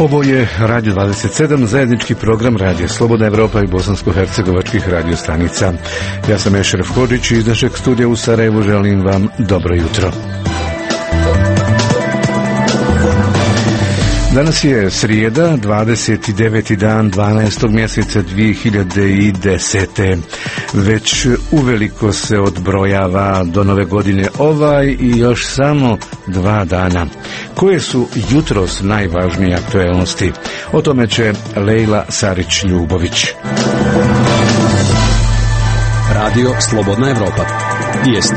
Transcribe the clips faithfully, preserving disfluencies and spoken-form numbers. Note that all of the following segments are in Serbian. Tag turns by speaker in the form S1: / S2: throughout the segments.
S1: Ovo je Radio dvadeset sedam, zajednički program Radio Slobodna Evropa i bosansko-hercegovačkih radiostanica. Ja sam Ešref Hodžić i iz našeg studija u Sarajevu želim vam dobro jutro. Danas je srijeda, dvadeset deveti dan dvanaestog mjeseca dvije hiljade desete. Već uveliko se odbrojava do nove godine ovaj i još samo dva dana. Koje su jutros najvažnije aktuelnosti? O tome će Lejla Sarić-Ljubović.
S2: Radio Slobodna Evropa. Vijesti.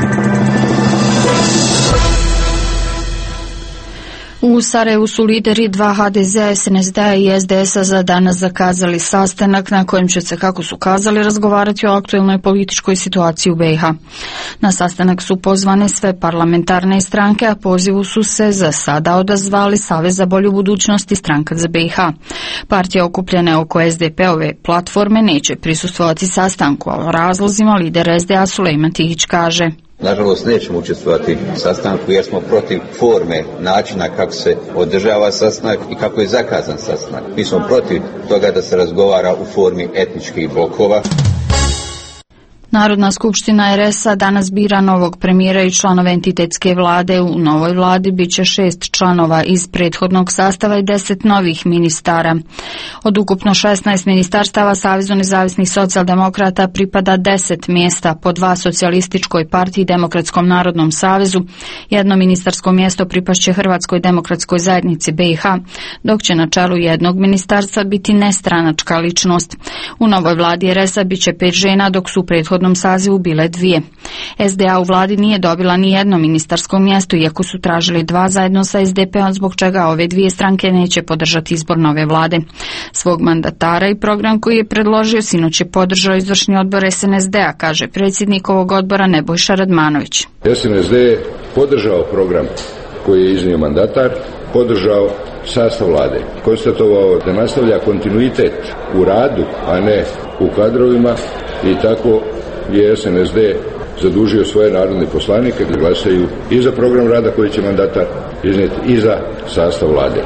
S3: U Sarajevu su lideri dva ha de zea, es en es de a i es de esa za danas zakazali sastanak na kojem će se, kako su kazali, razgovarati o aktuelnoj političkoj situaciji u be i ha. Na sastanak su pozvane sve parlamentarne stranke, a pozivu su se za sada odazvali Savez za bolju budućnost i Stranka za be i ha. Partije okupljene oko es de pe-ove platforme neće prisustvovati sastanku, a o razlozima lider es de a Sulejman Tihić kaže:
S4: Nažalost, nećemo učestvovati u sastanku jer smo protiv forme, načina kako se održava sastanak i kako je zakazan sastanak. Mi smo protiv toga da se razgovara u formi etničkih blokova.
S3: Narodna skupština er es-a danas bira novog premijera i članove entitetske vlade. U novoj vladi bit će šest članova iz prethodnog sastava i deset novih ministara. Od ukupno šesnaest ministarstava Savezu nezavisnih socijaldemokrata pripada deset mjesta, po dva socijalističkoj partiji i Demokratskom narodnom savezu. Jedno ministarsko mjesto pripašće Hrvatskoj demokratskoj zajednici be i ha, dok će na čelu jednog ministarstva biti nestranačka ličnost. U novoj vladi er es-a bit će pet žena, dok su u prethodnom sazivu bile dvije. es de a u vladi nije dobila ni jedno ministarsko mjesto, iako su tražili dva zajedno sa es de pe-om, zbog čega ove dvije stranke neće podržati izbor nove vlade. Svog mandatara i program koji je predložio sinoć je podržao izvršni odbor es en es de-a, kaže predsjednik ovog odbora Nebojša Radmanović.
S5: es en es de je podržao program koji je iznio mandatar, podržao sastav vlade, konstatovao da nastavlja kontinuitet u radu, a ne u kadrovima, i tako je es en es de zadužio svoje narodne poslanike da glasaju i za program rada koji će mandatar iznijeti i za sastav vlade.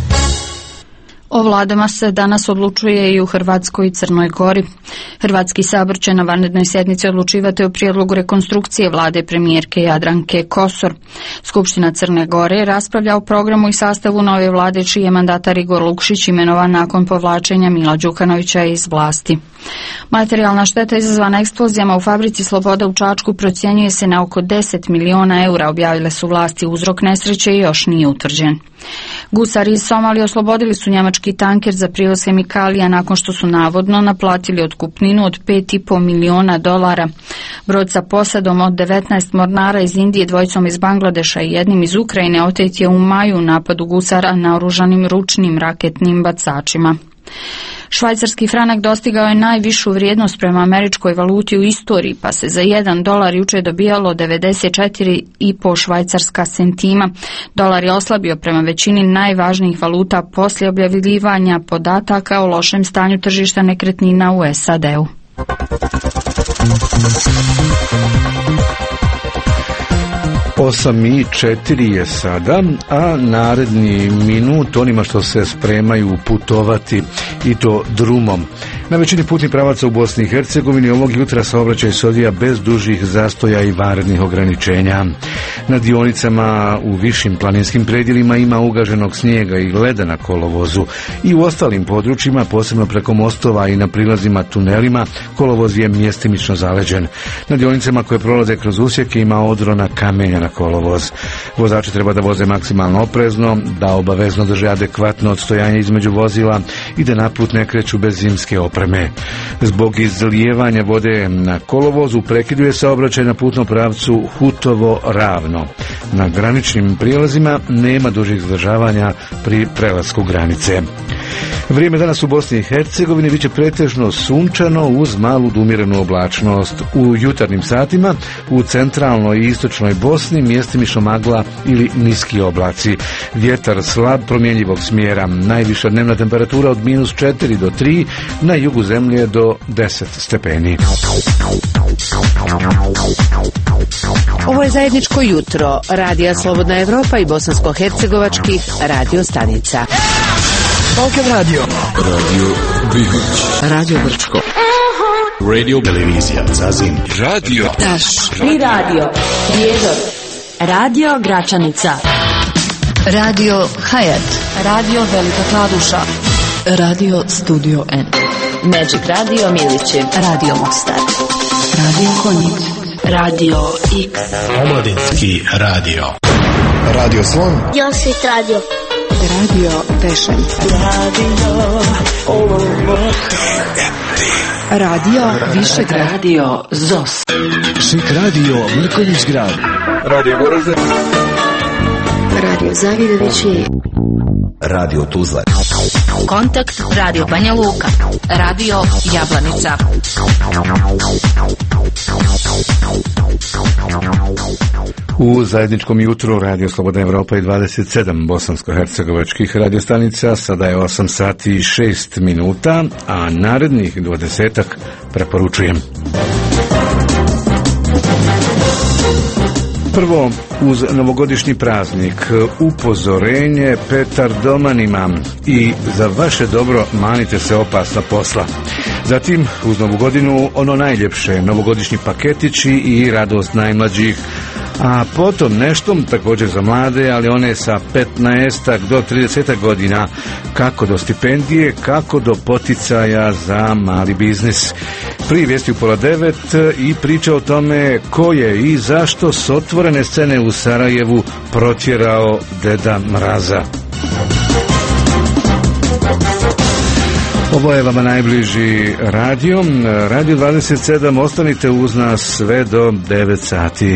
S3: O vladama se danas odlučuje i u Hrvatskoj i Crnoj Gori. Hrvatski sabor će na vanrednoj sjednici odlučivati o prijedlogu rekonstrukcije vlade premijerke Jadranke Kosor. Skupština Crne Gore raspravlja o programu i sastavu nove vlade, čiji je mandatar Igor Lukšić imenovan nakon povlačenja Mila Đukanovića iz vlasti. Materijalna šteta izazvana eksplozijama u fabrici Sloboda u Čačku procjenjuje se na oko deset miliona eura, objavile su vlasti. Uzrok nesreće i još nije utvrđen. Gusari iz Somalije oslobodili su njemački tanker za prijevoz hemikalija nakon što su navodno naplatili otkupninu od pet i po miliona dolara. Brod sa posadom od devetnaest mornara iz Indije, dvojicom iz Bangladeša i jednim iz Ukrajine otet je u maju u napadu gusara naoružanim ručnim raketnim bacačima. Švajcarski franak dostigao je najvišu vrijednost prema američkoj valuti u istoriji, pa se za jedan dolar jučer dobijalo devedeset četiri i po švajcarska centima. Dolar je oslabio prema većini najvažnijih valuta poslije objavljivanja podataka o lošem stanju tržišta nekretnina u es a de-u.
S1: osam i četiri je sada, a naredni minut onima što se spremaju putovati, i to drumom. Na većini putnih pravaca u Bosni i Hercegovini ovog jutra saobraćaj se odvija bez dužih zastoja i vanrednih ograničenja. Na dionicama u višim planinskim predjelima ima ugaženog snijega i leda na kolovozu, i u ostalim područjima, posebno preko mostova i na prilazima tunelima, kolovoz je mjestimično zaleđen. Na dionicama koje prolaze kroz usjeke ima odrona kamenja na kolovoz. Vozači treba da voze maksimalno oprezno, da obavezno drže adekvatno odstojanje između vozila i da na put ne kreću bez zimske opreme. Zbog izlijevanja vode na kolovozu prekiduje saobraćaj na putnom pravcu Hutovo-Ravno. Na graničnim prijelazima nema dužih zadržavanja pri prelasku granice. Vrijeme danas u Bosni i Hercegovini biće pretežno sunčano uz malu umjerenu oblačnost. U jutarnjim satima u centralnoj i istočnoj Bosni mjestimično magla ili niski oblaci. Vjetar slab promjenjivog smjera. Najviša dnevna temperatura od minus četiri do tri, na jugu zemlje do deset stepeni.
S6: Ovo je zajedničko jutro Radija Slobodna Evropa i bosansko-hercegovačkih radio stanica. Balkan Radio.
S2: Radio Bihoć.
S6: Radio Brčko.
S2: Radio Televizija Zazin. Radio
S6: Taš. I radio Prijedor. Radio Gračanica. Radio Hayat. Radio Velika Kladuša. Radio Studio N. Magic Radio Milići. Radio Mostar. Radio Konjic. Radio X.
S7: Omladinski radio.
S8: Radio Slon.
S9: Josit radio.
S6: Radio Pešen.
S9: Radio
S6: Radio Višegrad. Radio Zos.
S7: Šik radio Mrkonjić grad.
S5: Radio Goražde.
S9: Radio Zavidovići.
S8: Radio Tuzla.
S6: Kontakt Radio Banja Luka. Radio Jablanica.
S1: U zajedničkom jutru Radio Slobodna Evropa i dvadeset sedam bosansko-hercegovačkih radiostanica, sada je osam sati i šest minuta, a narednih dvadesetak preporučujem. Prvo, uz novogodišnji praznik, upozorenje petardomanima i za vaše dobro manite se opasna posla. Zatim, uz novu godinu, ono najljepše, novogodišnji paketići i radost najmlađih. A potom nešto, također za mlade, ali one sa petnaestak do tridesetak godina, kako do stipendije, kako do poticaja za mali biznis. Prije vijesti u pola devet i priča o tome ko je i zašto s otvorene scene u Sarajevu protjerao Deda Mraza. Ovo je vama najbliži radio, Radio dvadeset sedam, ostanite uz nas sve do devet sati.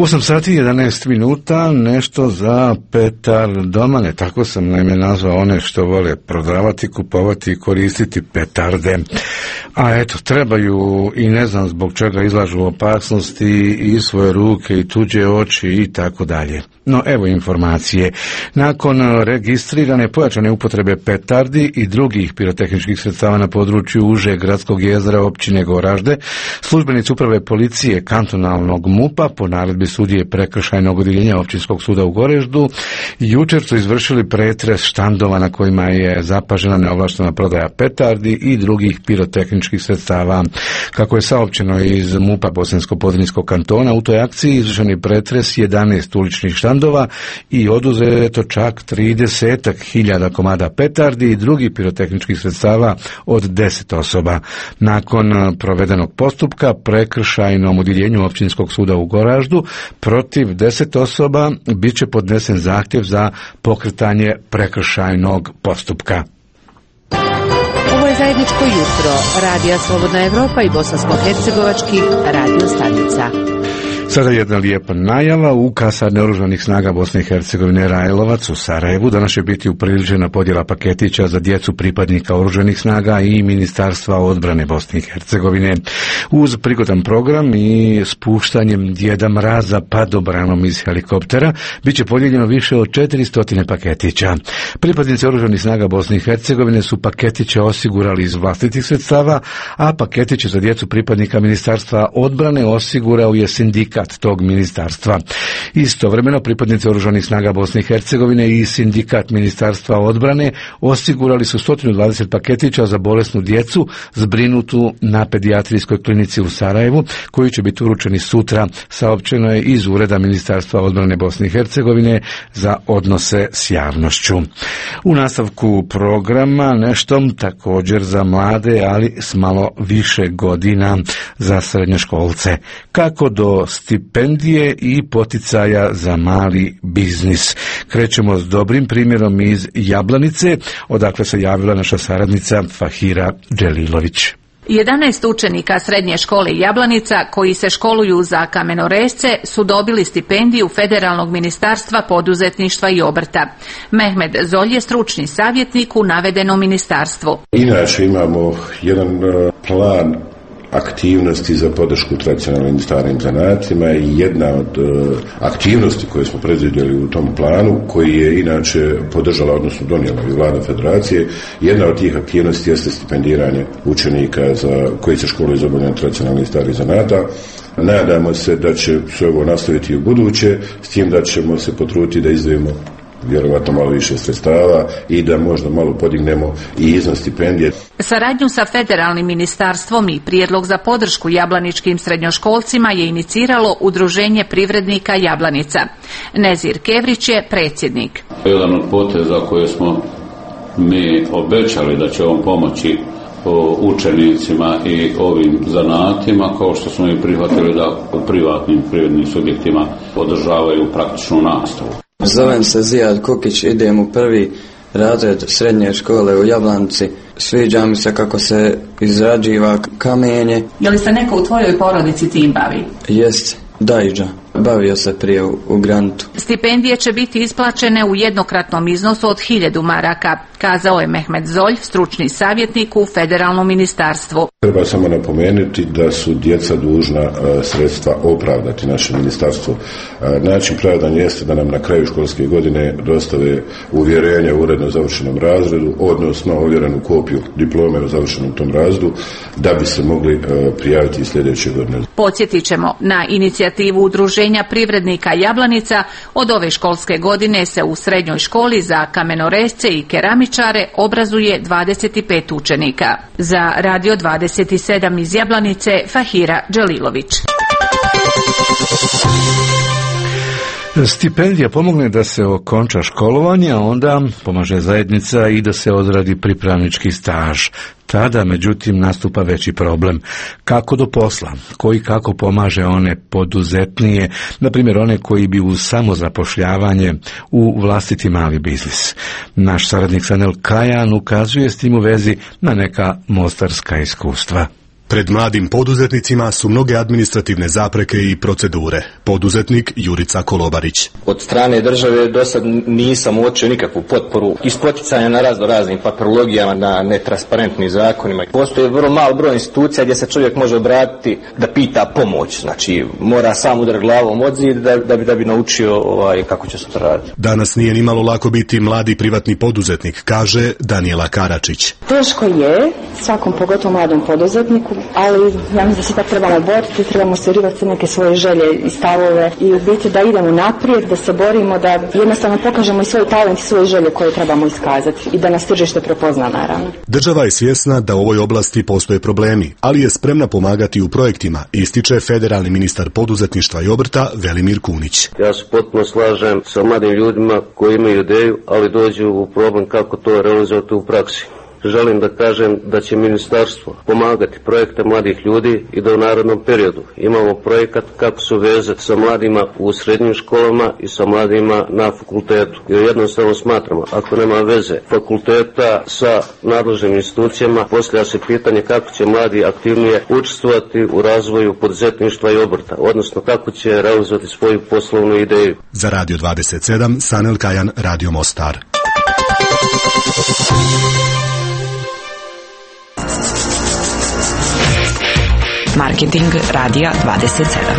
S1: osam sati i jedanaest minuta, nešto za petardomane, tako sam naime nazvao one što vole prodavati, kupovati i koristiti petarde. A eto, trebaju i ne znam zbog čega izlažu opasnosti i svoje ruke i tuđe oči i tako dalje. No evo informacije. Nakon registrirane pojačane upotrebe petardi i drugih pirotehničkih sredstava na području užeg gradskog jezera općine Goražde, službenici uprave policije kantonalnog MUP-a po naredbi sudije prekršajnog odjeljenja općinskog suda u Goraždu jučer su izvršili pretres štandova na kojima je zapažena neovlaštena prodaja petardi i drugih pirotehničkih sredstava. Kako je saopćeno iz MUP-a Bosansko-Podrinjskog kantona, u toj akciji izvršen je pretres jedanaest uličnih štandova i oduzeto čak trideset hiljada komada petardi i drugih pirotehničkih sredstava od deset osoba. Nakon provedenog postupka prekršajnom odjeljenju općinskog suda u Goraždu protiv deset osoba bit će podnesen zahtjev za pokretanje prekršajnog postupka.
S6: Ovo je zajedničko jutro Radija Slobodna Evropa i bosansko-hercegovačkih radio stanica.
S1: Sada jedna lijepa najava. U kasarni Oružanih snaga Bosne i Hercegovine Rajlovac u Sarajevu danas će biti upriličena podjela paketića za djecu pripadnika Oružanih snaga i Ministarstva odbrane Bosne i Hercegovine. Uz prigodan program i spuštanjem Djeda Mraza padobranom iz helikoptera bit će podijeljeno više od četiristo paketića. Pripadnici Oružanih snaga Bosne i Hercegovine su paketiće osigurali iz vlastitih sredstava, a paketiće za djecu pripadnika Ministarstva odbrane osigurao je sindikat tog ministarstva. Istovremeno pripadnici Oružanih snaga Bosne i Hercegovine i sindikat Ministarstva odbrane osigurali su sto dvadeset paketića za bolesnu djecu zbrinutu na pedijatrijskoj klinici u Sarajevu, koji će biti uručeni sutra, saopćeno je iz Ureda Ministarstva odbrane Bosne i Hercegovine za odnose s javnošću. U nastavku programa nešto također za mlade, ali s malo više godina za srednjoškolce. Kako do stipendije i poticaja za mali biznis. Krećemo s dobrim primjerom iz Jablanice, odakle se javila naša saradnica Fahira Dželilović.
S10: jedanaest učenika srednje škole Jablanica koji se školuju za kamenoresce su dobili stipendiju Federalnog ministarstva poduzetništva i obrta. Mehmed Zolj je stručni savjetnik u navedenom ministarstvu.
S11: Inače imamo jedan plan aktivnosti za podršku tradicionalnim starim zanatima i jedna od uh, aktivnosti koje smo predvidjeli u tom planu, koji je inače podržala, odnosno donijela i Vlada Federacije, jedna od tih aktivnosti jeste stipendiranje učenika za, koji se školuju za obavljanje tradicionalnih starih zanata. Nadamo se da će se ovo nastaviti u buduće, s tim da ćemo se potruditi da izdvojimo vjerovatno malo više sredstava i da možda malo podignemo i iznos stipendije.
S10: Saradnju sa federalnim ministarstvom i prijedlog za podršku jablaničkim srednjoškolcima je iniciralo Udruženje privrednika Jablanica. Nezir Kevrić je predsjednik.
S12: Jedan od poteza koje smo mi obećali da će on pomoći učenicima i ovim zanatima, kao što smo i prihvatili da u privatnim privrednim subjektima podržavaju praktičnu nastavu.
S13: Zovem se Zijad Kukić, idem u prvi razred srednje škole u Jablanici. Sviđa mi se kako se izrađiva kamenje.
S10: Je li se neko u tvojoj porodici tim bavi?
S13: Jest, Dajđa. Bavio se prije u, u Grantu.
S10: Stipendije će biti isplaćene u jednokratnom iznosu od hiljadu maraka, kazao je Mehmed Zolj, stručni savjetnik u federalnom ministarstvu.
S11: Treba samo napomenuti da su djeca dužna a, sredstva opravdati naše ministarstvo. A, način pravdanja jeste da nam na kraju školske godine dostave uvjerenje o uredno završenom razredu, odnosno ovjerenu kopiju diplome o završenom tom razredu, da bi se mogli a, prijaviti sljedeće godine.
S10: Podsjetit ćemo na inicijativu Udruženja privrednika Jablanica. Od ove školske godine se u srednjoj školi za kamenoresce i keramičare obrazuje dvadeset pet učenika. Za Radio dvadeset sedam iz Jablanice, Fahira Dželilović.
S1: Stipendija pomogne da se okonča školovanje, a onda pomaže zajednica i da se odradi pripravnički staž. Tada, međutim, nastupa veći problem. Kako do posla? Koji kako pomaže one poduzetnije, na primjer one koji bi uz samozapošljavanje u vlastiti mali biznis? Naš saradnik Sanel Kajan ukazuje s tim u vezi na neka mostarska iskustva.
S14: Pred mladim poduzetnicima su mnoge administrativne zapreke i procedure. Poduzetnik Jurica Kolobarić.
S15: Od strane države do sad nisam uočio nikakvu potporu iz poticanja na razno raznim papirologijama, na netransparentnim zakonima. Postoji vrlo mal broj institucija gdje se čovjek može obratiti da pita pomoć. Znači, mora sam udar glavom od zid da, da, bi, da bi naučio ovaj, kako će se to raditi.
S14: Danas nije ni malo lako biti mladi privatni poduzetnik, kaže Danijela Karačić.
S16: Teško je svakom, pogotovo mladom poduzetniku, ali ja mislim da se tako trebamo boriti, trebamo ostvarivati neke svoje želje i stavove i u biti da idemo naprijed, da se borimo, da jednostavno pokažemo i svoj talent i svoje želje koje trebamo iskazati i da nas tržište prepozna, naravno.
S14: Država je svjesna da u ovoj oblasti postoje problemi, ali je spremna pomagati u projektima, ističe federalni ministar poduzetništva i obrta Velimir Kunić.
S17: Ja se potpuno slažem sa mladim ljudima koji imaju ideju, ali dođu u problem kako to realizovati u praksi. Želim da kažem da će ministarstvo pomagati projekte mladih ljudi i da u narednom periodu imamo projekat kako se vezati sa mladima u srednjim školama i sa mladima na fakultetu. Jer jednostavno smatramo, ako nema veze fakulteta sa nadležnim institucijama, postavlja se pitanje kako će mladi aktivnije učestvovati u razvoju poduzetništva i obrta, odnosno kako će realizovati svoju poslovnu ideju.
S14: Za Radio dvadeset sedam, Sanel Kajan, Radio Mostar.
S18: Marketing Radija dvadeset sedam.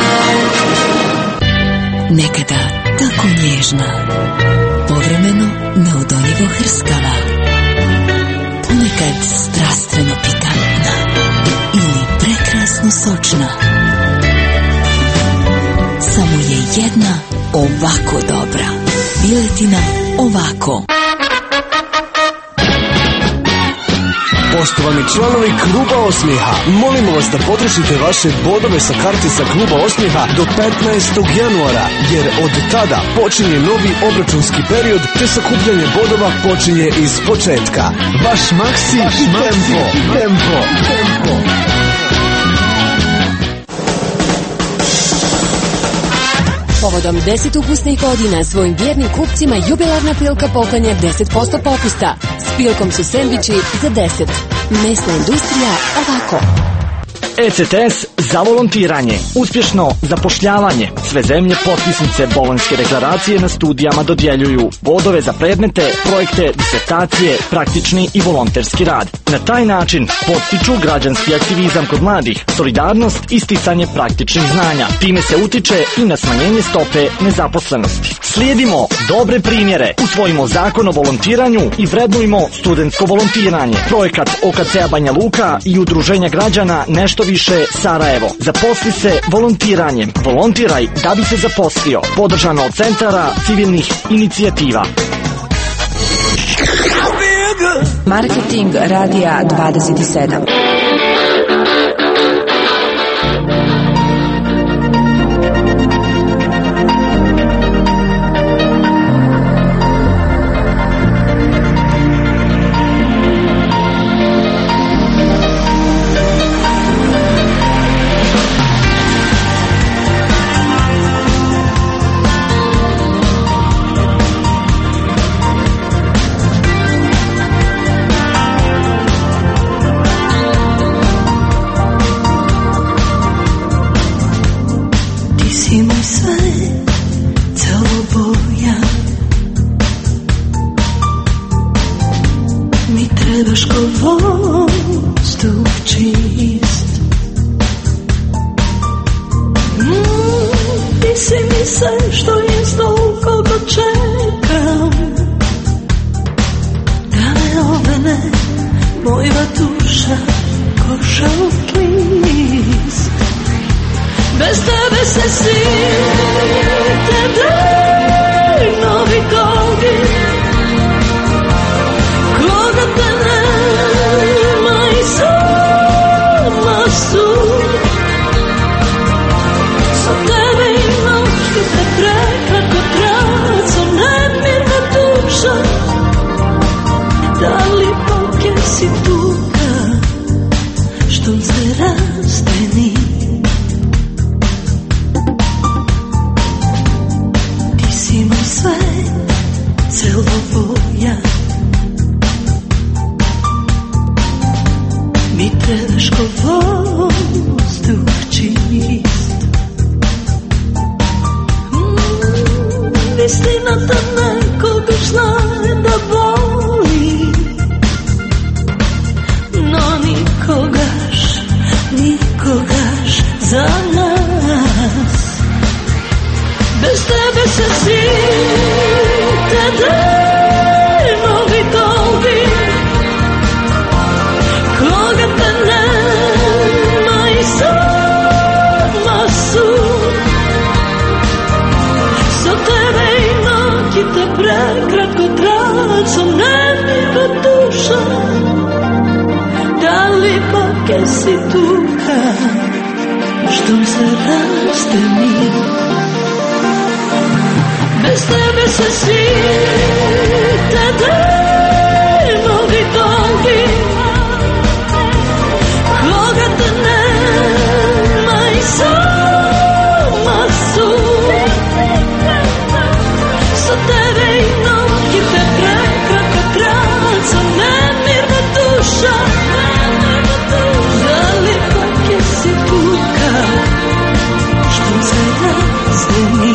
S18: Nekada tako nježna, povremeno neodoljivo hrskava, ponekad strastveno pikantna ili prekrasno sočna. Samo je jedna ovako dobra. Piletina ovako.
S19: Poštovani članovi Kluba Osmijeha, molimo vas da potrošite vaše bodove sa kartica Kluba Osmijeha do petnaestog januara, jer od tada počinje novi obračunski period, te sakupljanje bodova počinje iz početka. Vaš Maksi i tempo, tempo, tempo.
S20: Povodom deset ukusnih godina svojim vjernim kupcima jubilarna Pilka poklanja deset posto popusta. S Pilkom su sendviči za deset. Mesna industrija ovako.
S21: E C T S za volontiranje, uspješno zapošljavanje. Sve zemlje potpisnice Bolonjske deklaracije na studijama dodjeljuju bodove za predmete, projekte, disertacije, praktični i volonterski rad. Na taj način potiču građanski aktivizam kod mladih, solidarnost i sticanje praktičnih znanja. Time se utiče i na smanjenje stope nezaposlenosti. Slijedimo dobre primjere, usvojimo zakon o volontiranju i vrednujmo studentsko volontiranje. Projekat O K C-a Banja Luka i Udruženja građana Nešto više Sarajevo. Zaposli se volontiranjem. Volontiraj da bi se zaposlio. Podržano od Centara civilnih inicijativa.
S18: Marketing Radija dvadeset sedam.
S22: Sa tebe imam što te prekako
S4: istina da nekoga zna da boli, no nikogaš, nikogaš za nas. Bez tebe se svite demovi goldi, koga te nema i sama su. Za tebe i noći te prekratko tracom nemira duša, da li pak jesi tuha što se rastemi. Bez tebe se svite demovi goldi, koga te nema i sama su. Za tebe i noći te prekratko traca nemirna duša, da li pak jesi tuka što se razdeni.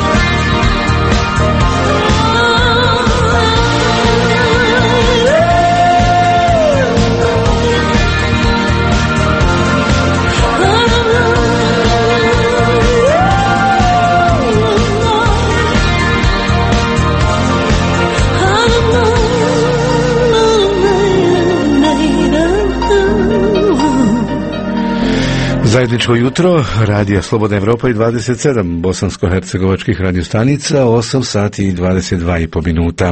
S1: Zajedničko jutro, Radija Slobodna Evropa i dvadeset sedam bosansko-hercegovačkih radiostanica, osam sati i dvadeset dva i po minuta.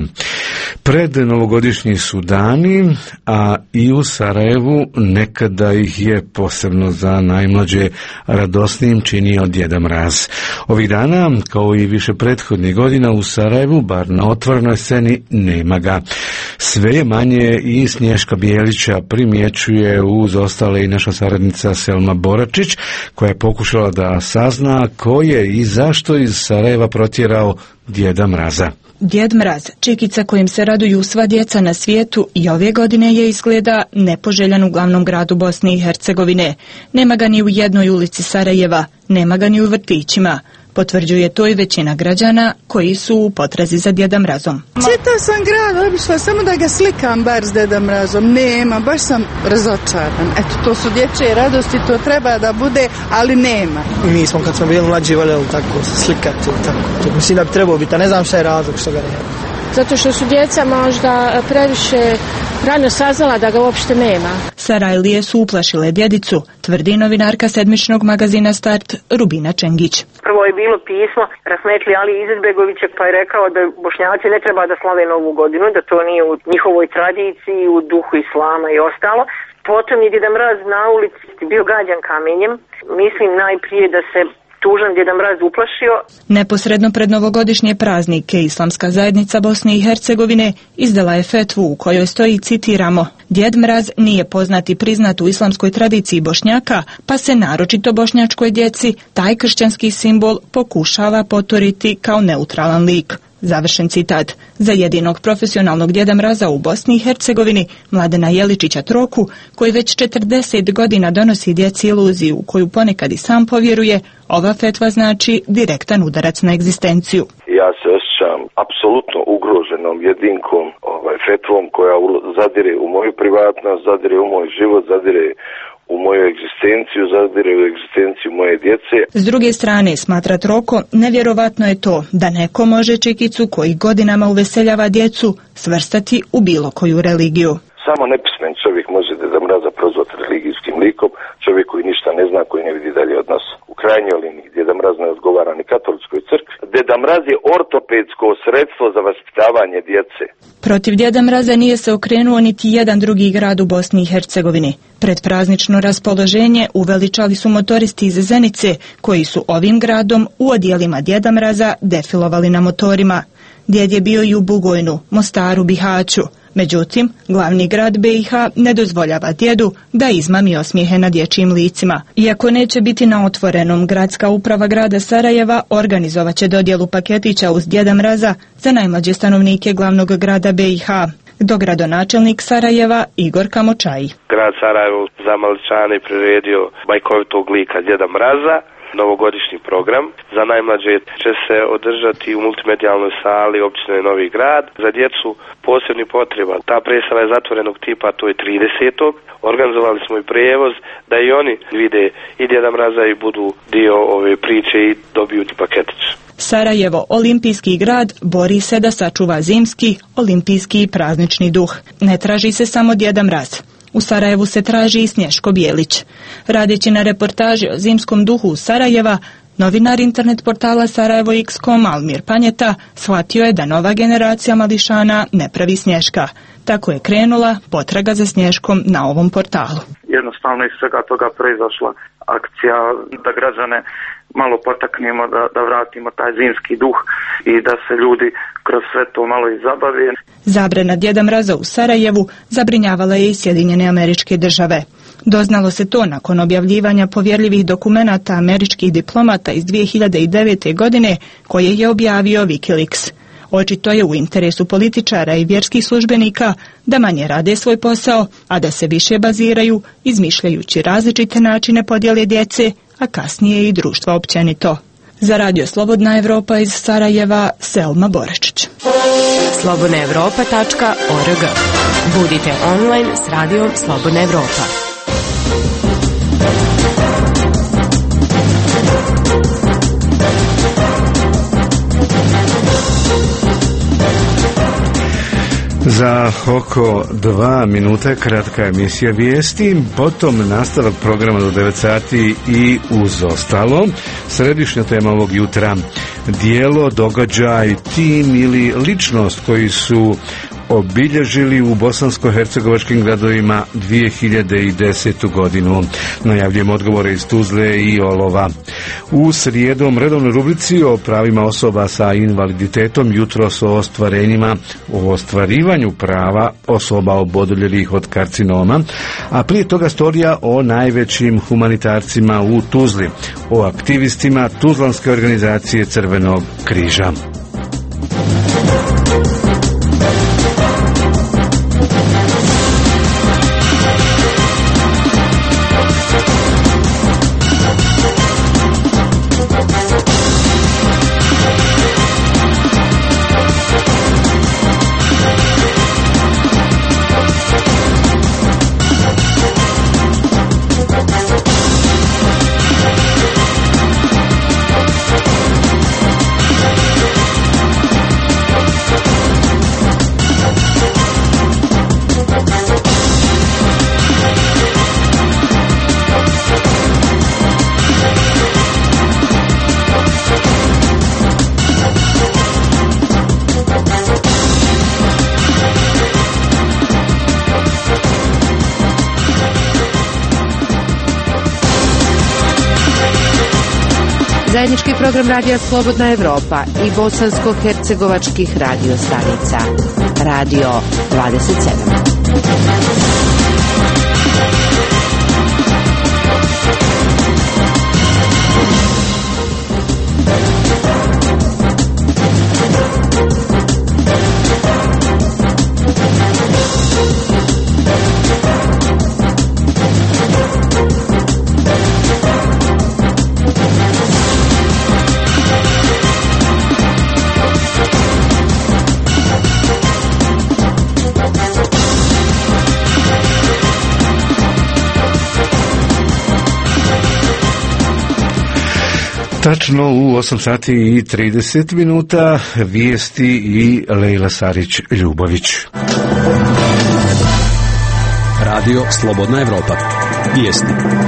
S1: Pred novogodišnji su dani, a i u Sarajevu nekada ih je posebno za najmlađe radosnijim činio Djeda Mraz. Ovih dana, kao i više prethodnih godina u Sarajevu, bar na otvorenoj sceni, nema ga. Sve je manje i Snješka Bijelića primjećuje uz ostale i naša saradnica Selma Boračić, koja je pokušala da sazna ko je i zašto iz Sarajeva protjerao Djeda Mraza.
S22: Djed Mraz, čikica kojim se raduju sva djeca na svijetu, i ove godine je izgleda nepoželjan u glavnom gradu Bosne i Hercegovine. Nema ga ni u jednoj ulici Sarajeva, nema ga ni u vrtićima. Potvrđuje to i većina građana koji su u potrazi za Djeda Mrazom.
S23: Čitao sam grad, obišla samo da ga slikam bar s Djeda Mrazom. Nema, baš sam razočaran. Eto, to su dječje radosti, to treba da bude, ali nema.
S24: Mi smo kad smo bili mlađi voljeli tako slikati, tako. To mislim da bi trebao biti, a ne znam šta je razlog što ga nema.
S25: Zato što su djeca možda previše rano saznala da ga uopšte nema.
S22: Sarajlije su uplašile djedicu, tvrdi novinarka sedmičnog magazina Start Rubina Čengić.
S26: Prvo je bilo pismo Rahmetli Ali Izetbegovića, pa je rekao da Bošnjaci ne treba da slave Novu godinu, da to nije u njihovoj tradiciji, u duhu islama i ostalo. Potom je Djeda Mraz na ulici bio gađan kamenjem. Mislim najprije da se tužan Djeda Mraz uplašio.
S22: Neposredno pred novogodišnje praznike Islamska zajednica Bosne i Hercegovine izdala je fetvu u kojoj stoji, citiramo: Djed Mraz nije poznat i priznat u islamskoj tradiciji Bošnjaka, pa se naročito bošnjačkoj djeci taj kršćanski simbol pokušava poturiti kao neutralan lik. Završen citat. Za jedinog profesionalnog Djeda Mraza u Bosni i Hercegovini, Mladena Jeličića Troku, koji već četrdeset godina donosi djeci iluziju u koju ponekad i sam povjeruje, ova fetva znači direktan udarac na egzistenciju.
S27: Ja se osjećam apsolutno ugroženom jedinkom ovaj, fetvom koja zadire u moju privatnost, zadire u moj život, zadire u moju egzistenciju, zadire u egzistenciju moje djece.
S22: S druge strane, smatra Troko, nevjerovatno je to da neko može čikicu koji godinama uveseljava djecu svrstati u bilo koju religiju.
S27: Samo nepismen čovjek može Djeda Mraza prozvati religijskim likom, čovjek koji ništa ne zna, koji ne vidi dalje od nas. U krajnjoj liniji Djeda Mraz ne odgovara ni katoličkoj crkvi. Djeda Mraz je ortopedsko sredstvo za vaspitavanje djece.
S22: Protiv Djeda Mraza nije se okrenuo niti jedan drugi grad u Bosni i Hercegovini. Pred praznično raspoloženje uveličali su motoristi iz Zenice, koji su ovim gradom u odjelima Djeda Mraza defilovali na motorima. Djed je bio i u Bugojnu, Mostaru, Bihaću. Međutim, glavni grad B i H ne dozvoljava djedu da izmami osmijehe na dječjim licima. Iako neće biti na otvorenom, gradska uprava grada Sarajeva organizovat će dodjelu paketića uz Djeda Mraza za najmlađe stanovnike glavnog grada B i H. Dogradonačelnik Sarajeva Igor Kamočaji.
S28: Grad Sarajevo za maličane priredio bajkovitog lika Djeda Mraza.
S2: novogodišnji program. Za najmlađe će se održati u multimedijalnoj sali općine Novi Grad. Za djecu posebnih potreba. Ta predstava je zatvorenog tipa, to je tridesetog Organizovali smo i prijevoz da i oni vide i Djeda Mraza i budu dio ove priče i dobiju paketić.
S22: Sarajevo, olimpijski grad, bori se da sačuva zimski, olimpijski i praznični duh. Ne traži se samo Djeda Mraz. U Sarajevu se traži i Snješko Bijelić. Radeći na reportaži o zimskom duhu u Sarajeva, novinar internet portala Sarajevo iks točka com Almir Panjeta shvatio je da nova generacija mališana ne pravi Snješka. Tako je krenula potraga za Snješkom na ovom portalu.
S3: Jednostavno iz svega toga proizašla akcija da građane malo potaknemo da, da vratimo taj zimski duh i da se ljudi kroz sve to malo i zabave.
S22: Zabrana Djeda Mraza u Sarajevu zabrinjavala je i Sjedinjene Američke Države. Doznalo se to nakon objavljivanja povjerljivih dokumenata američkih diplomata iz dvije hiljade devete. godine koje je objavio Wikileaks. Očito je u interesu političara i vjerskih službenika da manje rade svoj posao, a da se više baziraju izmišljajući različite načine podjele djece, a kasnije i društva općenito. Za Radio Slobodna Evropa iz Sarajeva, Selma Boračić.
S20: slobodna evropa tačka org. Budite online s radijom Slobodna Evropa.
S1: Za oko dva minuta kratka emisija vijesti, potom nastavak programa do devet sati i uz ostalo. Središnja tema ovog jutra, dijelo, događaj, tim ili ličnost koji su obilježili u bosansko-hercegovačkim gradovima dvije hiljade desete. godinu. Najavljujemo odgovore iz Tuzle i Olova. U srijedom redovnoj rubrici o pravima osoba sa invaliditetom, jutros o ostvarenjima, o ostvarivanju prava osoba oboljelih od karcinoma, a prije toga storija o najvećim humanitarcima u Tuzli, o aktivistima Tuzlanske organizacije Crvenog križa.
S5: Zajednički program Radija Slobodna Evropa i bosansko-hercegovačkih radio stanica. Radio dvadeset sedam.
S1: Tačno u osam sati i trideset minuta vijesti i Lejla Sarić-Ljubović.
S6: Radio Slobodna Evropa. Vijesti.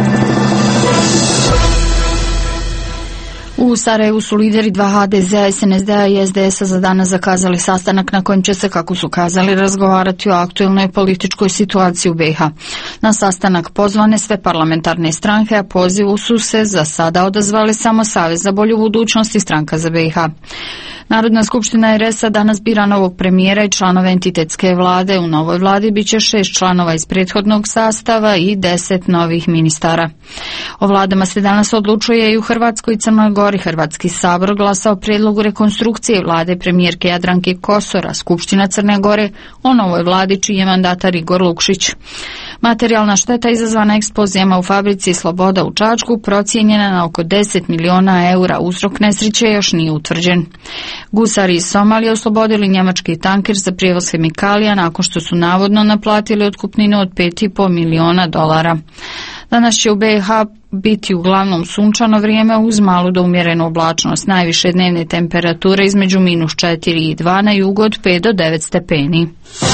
S7: U Sarajevu su lideri dva ha de zea, es en es de-a i es de es-a za danas zakazali sastanak na kojem će se, kako su kazali, razgovarati o aktuelnoj političkoj situaciji u be i ha. Na sastanak pozvane sve parlamentarne stranke, a pozivu su se za sada odazvali samo Savez za bolju budućnost i Stranka za be i ha. Narodna skupština er es a danas bira novog premijera i članove entitetske vlade. U novoj vladi bit će šest članova iz prethodnog sastava i deset novih ministara. O vladama se danas odlučuje i u Hrvatskoj i Crnoj Gori. Hrvatski sabor glasa o prijedlogu rekonstrukcije vlade premijerke Jadranke Kosor, a Skupština Crne Gore o novoj vladi čiji je mandatar Igor Lukšić. Materijalna šteta izazvana eksplozijama u fabrici Sloboda u Čačku procijenjena na oko deset miliona eura. Uzrok nesreće još nije utvrđen. Gusari iz Somalije oslobodili njemački tanker za prijevoz hemikalija nakon što su navodno naplatili otkupninu od pet i po miliona dolara. Danas će u B i H biti uglavnom sunčano vrijeme uz malu do umjerenu oblačnost. Najviše dnevne temperature između minus četiri i dva, na jugu od pet do devet stepeni.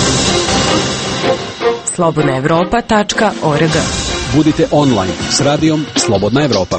S18: slobodna evropa tačka org.
S6: Budite online s radijom Slobodna Evropa.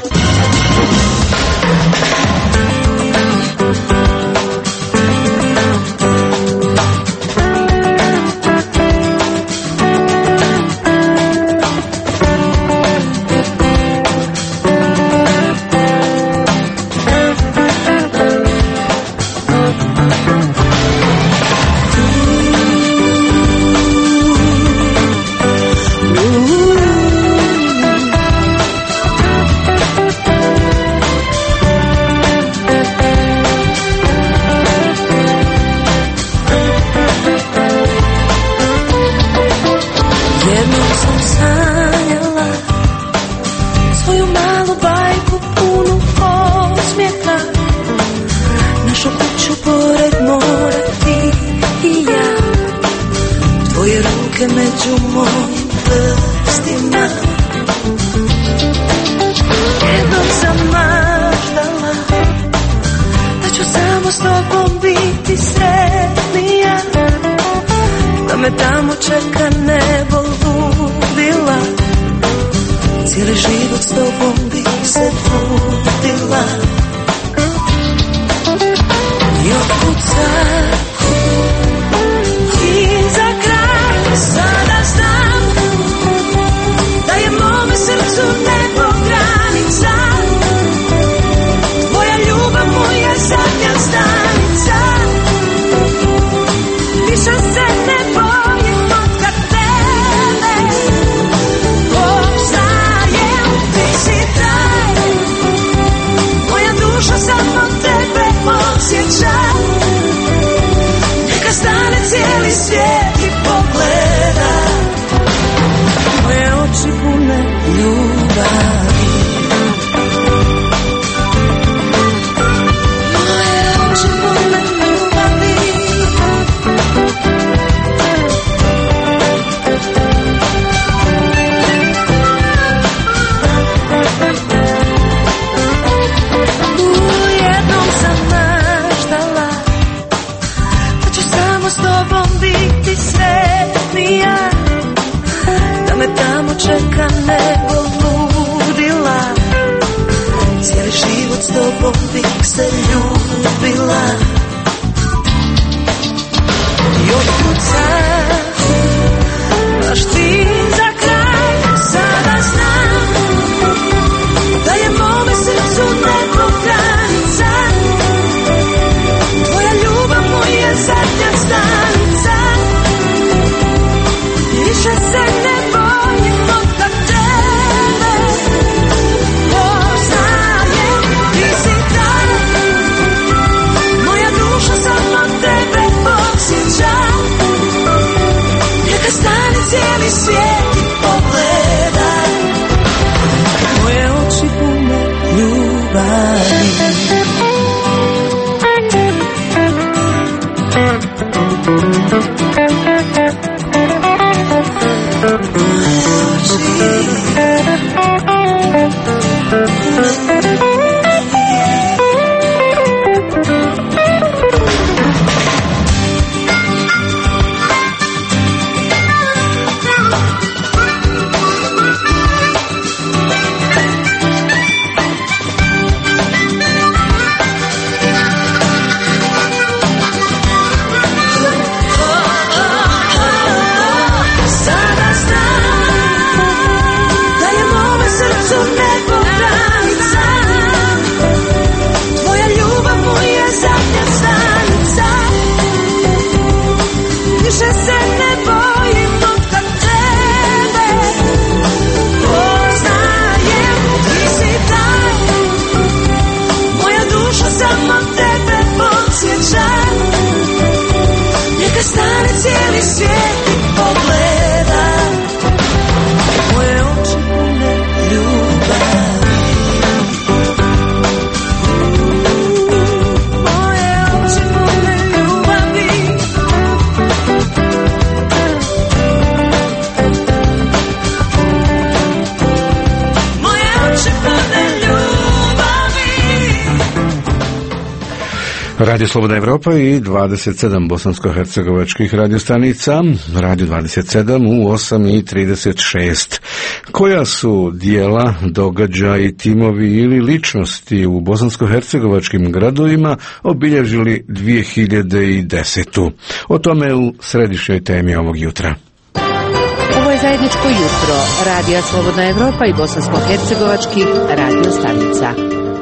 S1: Radio Slobodna Evropa i dvadeset sedam bosansko-hercegovačkih radiostanica, Radio dvadeset sedam u osam i trideset šest. Koja su dijela, događaji, timovi ili ličnosti u bosansko-hercegovačkim gradovima obilježili dvije hiljade desetu? O tome u središnjoj temi ovog jutra.
S5: Ovo je zajedničko jutro Radio Slobodna Evropa i bosansko-hercegovačkih radiostanica.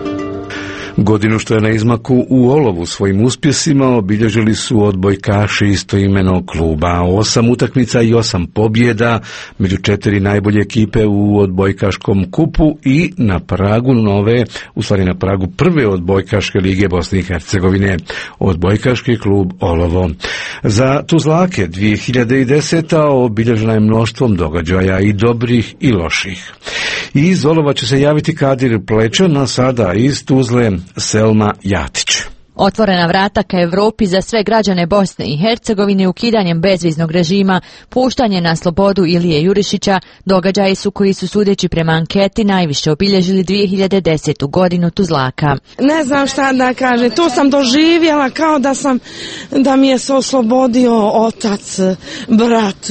S1: Godinu što je na izmaku u olovu svojim uspjesima obilježili su odbojkaši istoimenog kluba. Osam utakmica i osam pobjeda među četiri najbolje ekipe u odbojkaškom kupu i na pragu nove, u stvari na pragu prve odbojkaške lige Bosne i Hercegovine, odbojkaški klub Olovo. Za Tuzlake dvije hiljade deseta obilježena je mnoštvom događaja i dobrih i loših. I iz Olova će se javiti Kadir Plečan, a sada iz Tuzle Selma Jatić.
S8: Otvorena vrata ka Evropi za sve građane Bosne i Hercegovine ukidanjem bezviznog režima, puštanje na slobodu Ilije Jurišića, događaji su koji su sudeći prema anketi najviše obilježili dvije hiljade desetu godinu Tuzlaka.
S9: Ne znam šta da kažem, to sam doživjela kao da sam, da mi je se oslobodio otac, brat,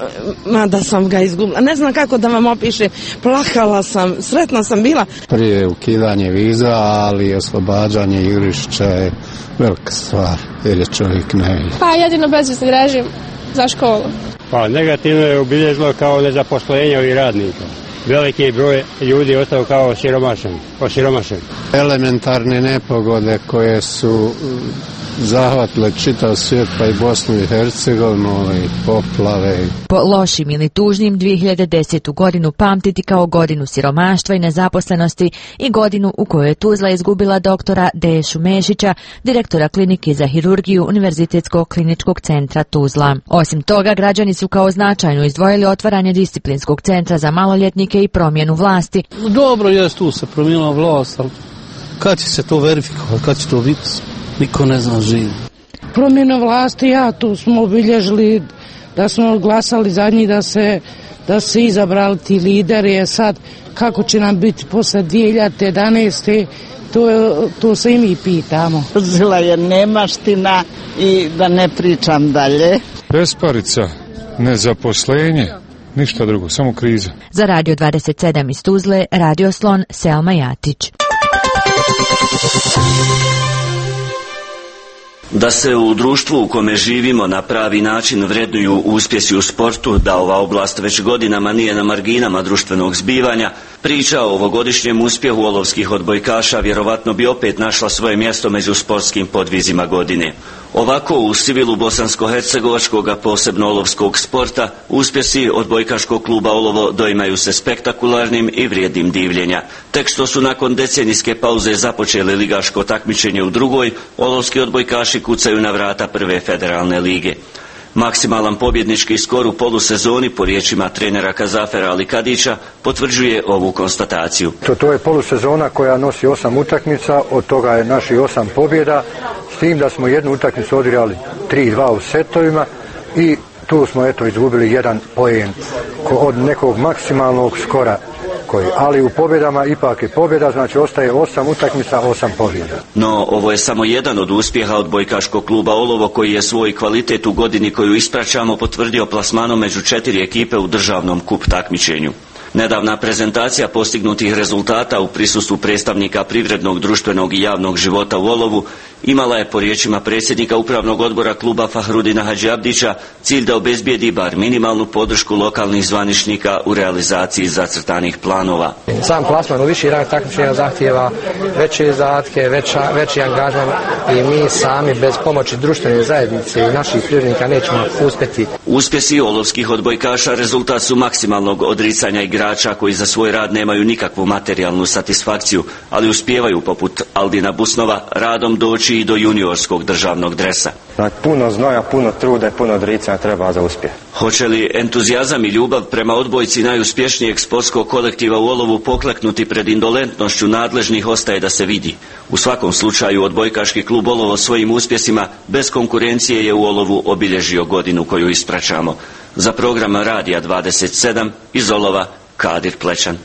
S9: mada sam ga izgubila. Ne znam kako da vam opišem, plakala sam, sretna sam bila.
S10: Prije ukidanje viza, ali oslobađanje Jurišića je velika stvar, jer je čovjek ne...
S11: Pa jedino bezvizni režim za školu.
S12: Pa negativno je obilježilo kao nezaposlenje ovih radnika. Veliki broj ljudi ostao kao siromašan, osiromašen.
S10: Elementarne nepogode koje su zahvatile čitav svijet, pa i Bosnu i Hercegovinu, i poplave.
S8: Po lošim ili tužnim dvije hiljade desetu godinu pamtiti kao godinu siromaštva i nezaposlenosti i godinu u kojoj je Tuzla izgubila doktora Dešu Mešića, direktora klinike za hirurgiju Univerzitetskog kliničkog centra Tuzla. Osim toga, građani su kao značajno izdvojili otvaranje disciplinskog centra za maloljetnike i promjenu vlasti.
S13: Dobro je, tu se promijenila vlast, ali kad će se to verifikovati, kad će to biti? Niko ne zna živi.
S9: Promjena vlasti, ja tu smo obilježili da smo glasali za njih, da se, da se izabrali ti lideri. Sad kako će nam biti posle dvije hiljade jedanaeste. To, to se i mi pitamo.
S15: Zila je nemaština i da ne pričam dalje.
S28: Besparica, nezaposlenje, ništa drugo, samo kriza.
S8: Za Radio dvadeset sedam iz Tuzle, Radio Slon, Selma Jatić.
S29: Da se u društvu u kome živimo na pravi način vrednuju uspjesi u sportu, da ova oblast već godinama nije na marginama društvenog zbivanja, priča o ovogodišnjem uspjehu olovskih odbojkaša vjerovatno bi opet našla svoje mjesto među sportskim podvizima godine. Ovako u sivilu bosansko-hercegovačkog, posebno olovskog sporta, uspjesi odbojkaškog kluba Olovo doimaju se spektakularnim i vrijednim divljenja. Tek što su nakon decenijske pauze započeli ligaško takmičenje u drugoj, olovski odbojkaši kucaju na vrata prve federalne lige. Maksimalan pobjednički skor u polusezoni, po riječima trenera Kazafera Ali Kadića, potvrđuje ovu konstataciju.
S30: To, to je polusezona koja nosi osam utakmica, od toga je naših osam pobjeda, s tim da smo jednu utakmicu odigrali tri dva u setovima i tu smo eto izgubili jedan poen od nekog maksimalnog skora. Koji, ali u pobjedama ipak je pobjeda, znači ostaje osam utakmica, osam pobjeda.
S29: No, ovo je samo jedan od uspjeha odbojkaškog kluba Olovo, koji je svoj kvalitet u godini koju ispraćamo potvrdio plasmanom među četiri ekipe u državnom kup takmičenju. Nedavna prezentacija postignutih rezultata u prisustvu predstavnika privrednog, društvenog i javnog života u Olovu imala je, po riječima predsjednika upravnog odbora kluba Fahrudina Hadžiabdića, cilj da obezbijedi bar minimalnu podršku lokalnih zvaničnika u realizaciji zacrtanih planova.
S31: Sam plasman u viši rang takmičenja zahtijeva veće izdatke, veća, veći angažman i mi sami bez pomoći društvene zajednice i naših privrednika nećemo uspjeti.
S29: Uspjesi olovskih odbojkaša rezultat su maksimalnog odricanja igrača koji za svoj rad nemaju nikakvu materijalnu satisfakciju, ali uspijevaju poput Aldina Busnova radom doći i do juniorskog državnog dresa.
S30: Puno znoja, puno truda i puno odricanja treba za uspjeh.
S29: Hoće li entuzijazam i ljubav prema odbojci najuspješnijeg sportskog kolektiva u Olovu pokleknuti pred indolentnošću nadležnih, ostaje da se vidi. U svakom slučaju odbojkaški klub Olovo svojim uspjesima bez konkurencije je u Olovu obilježio godinu koju ispraćamo. Za program Radija dvadeset sedam iz Olova, Kadir Plečan.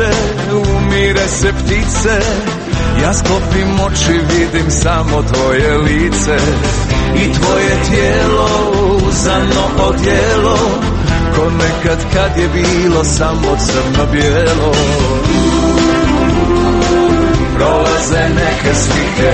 S4: plače, umire se ptice, ja sklopim oči, vidim samo tvoje lice i tvoje tijelo uzano odjelo, ko nekad kad je bilo samo crno-bijelo. Prolaze neke slike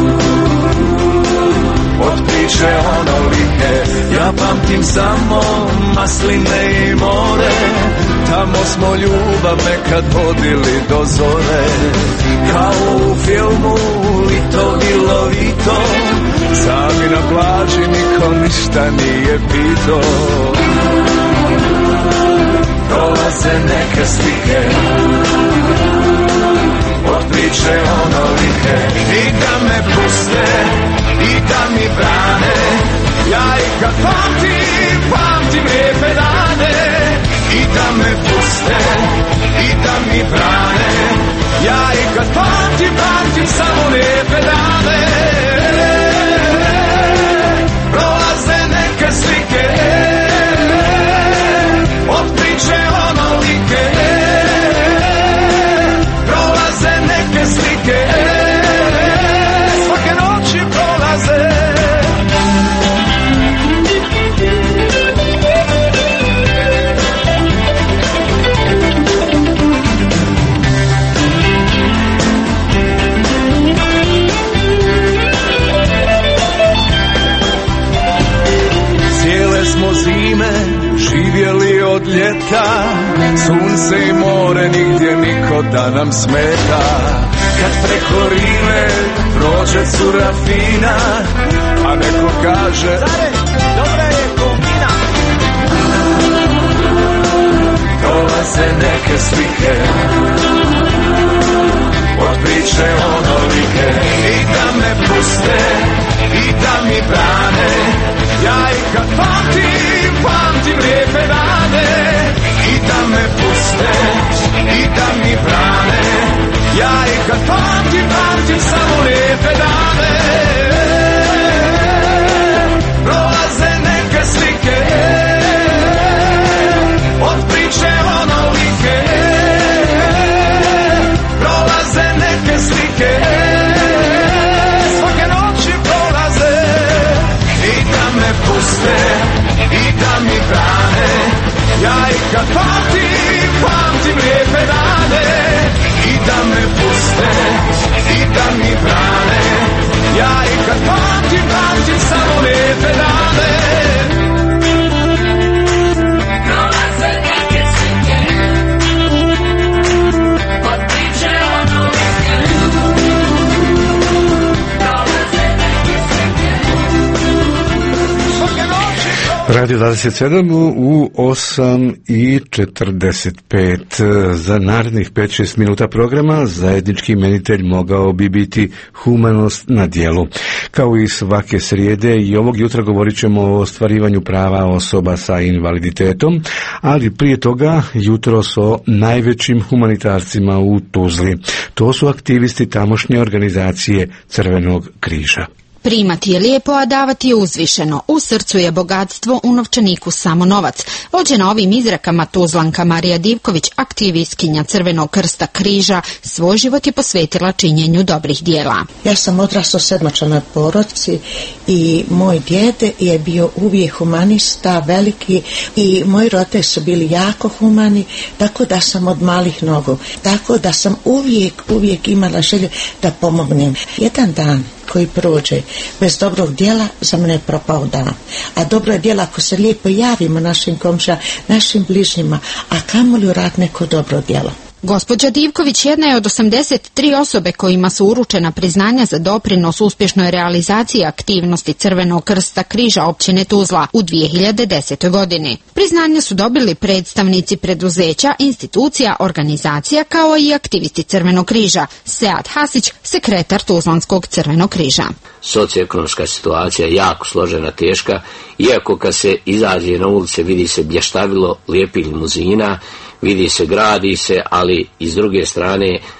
S4: od priče onolike, ja pamtim samo masline i more, tamo smo ljubav nekad vodili do zore. Kao u filmu Lito bilo Vito, sami na plaži niko ništa nije pito. Prolaze neke slike od priče onolike, i da me puste i da mi brane, ja i kad pamtim, pamtim lijepe dane. I da me puste i da mi brane, ja i kad pamtim, pamtim samo lijepe dane. Prolaze neke slike od priče onolike, prolaze neke slike, svake noći prolaze. Cijele smo zime živjeli od ljeta, sunce i more nigdje niko da nam smeta. Kad preko Rive prođe cura fina, a neko kaže Dare, dobra je komina. Prolaze neke slike od priče onolike, i da me puste i da mi brane, ja i kad pamtim, pamtim lijepe dane. I da me puste i da mi brane, ja i kad pamtim, pamtim samo lijepe dane. Prolaze neke slike od priče onolike, prolaze neke slike, svake noći prolaze. I da me puste i da mi brane, ja i kad pamtim, pamtim lijepe dane. I da me puste i da mi brane, ja i kad pamtim, pamtim samo lijepe dane. Prolaze neke slike od priče onolike, prolaze neke slike, svake noći.
S1: Radio dvadeset sedam u osam i četrdeset pet. Za narednih pet šest minuta programa zajednički imenitelj mogao bi biti humanost na djelu. Kao i svake srijede i ovog jutra govorit ćemo o ostvarivanju prava osoba sa invaliditetom, ali prije toga jutros o najvećim humanitarcima u Tuzli. To su aktivisti tamošnje organizacije Crvenog križa.
S14: Primati je lijepo, a davati je uzvišeno. U srcu je bogatstvo, u novčaniku samo novac. Vođena ovim izrekama Tuzlanka Marija Divković, aktivistkinja Crvenog krsta križa, svoj život je posvetila činjenju dobrih dijela.
S16: Ja sam odrasla u sedmočlanoj porodici i moj djede je bio uvijek humanista, veliki, i moji roditelji su bili jako humani, tako da sam od malih nogu. Tako da sam uvijek, uvijek imala želju da pomognem. Jedan dan koji prođe bez dobrog djela, za mene je propao dan. A dobro je djela ako se lijepo javimo našim komšijama, našim bližnjima, a kamoli uraditi neko dobro djelo.
S14: Gospođa Divković jedna je od osamdeset tri osobe kojima su uručena priznanja za doprinos uspješnoj realizaciji aktivnosti Crvenog krsta križa općine Tuzla u dvije hiljade desetoj. godini. Priznanja su dobili predstavnici preduzeća, institucija, organizacija kao i aktivisti Crvenog križa. Sead Hasić, sekretar Tuzlanskog Crvenog križa.
S17: Socioekonomska situacija je jako složena, teška, iako kad se izađe na ulice vidi se blještavilo lijepih limuzina, vidi se, gradi se, ali i s druge strane